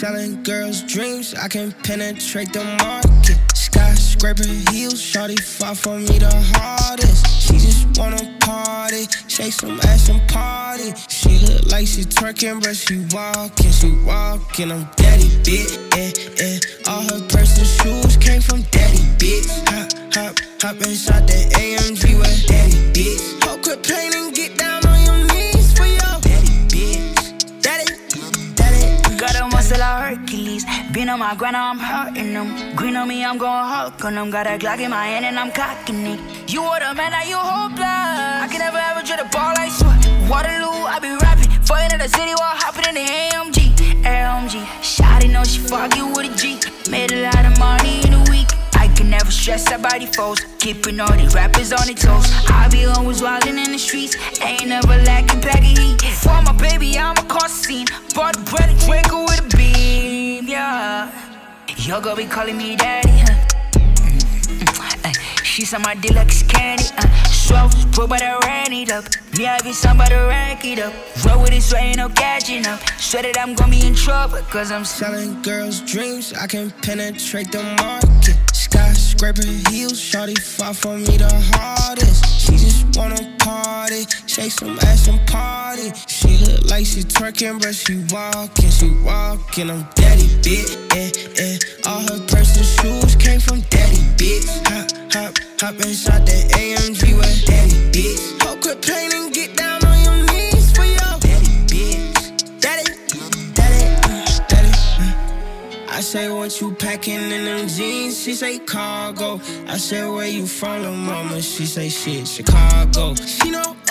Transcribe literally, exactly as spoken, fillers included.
selling girls' dreams, I can penetrate the market. Skyscraper heels, shawty far from me the hardest. She just wanna party, shake some ass and party. She look like she twerking, but she walking, she walking. I'm daddy, bitch, eh, eh. All her personal shoes came from daddy, bitch. Hop, hop, hop inside the A M G with daddy, bitch. Ho, quit playing and get down on your knees for your daddy, bitch. Daddy, daddy. Got a muscle like Hercules. Been on my grind, I'm hurting them. Green on me, I'm going Hulk on them. Got a Glock in my hand and I'm cocking it. You are the man, now you hopeless. I can never ever dread a ball like sweat. Waterloo, I be rapping. Fighting in the city while hopping in the A M G. A M G. Shawty know she fucking with a G. Made a lot of money in a week. I can never stress about these foes. Keeping all these rappers on their toes. I be always wildin' in the streets. Ain't never lacking pack of heat. For my baby, I'm a cause scene. Bought the bread and drinker with a beam, yeah. Yo, girl be calling me daddy, huh? Mm-hmm. Uh, she's on my deluxe candy, uh. Swell, bro, but I ran it up. Me, I be somebody rack it up. Roll with it, so ain't no catching up. Swear that I'm gonna be in trouble, cause I'm selling girls' dreams, I can penetrate the market. Skyscraper heels, shawty far from me the hardest. She just wanna party, shake some ass and party. She look like she twerking, but she walking, she walking. I'm daddy, bitch, eh, eh. All her personal shoes came from daddy, bitch. Hop, hop, hop inside the A M G with daddy, bitch. Ho, quit playing and get down on your knees for your daddy, bitch. Daddy, daddy, uh, daddy. Uh. I say, what you packing in them jeans? She say cargo. I say, where you from, little mama? She say, shit, Chicago. She know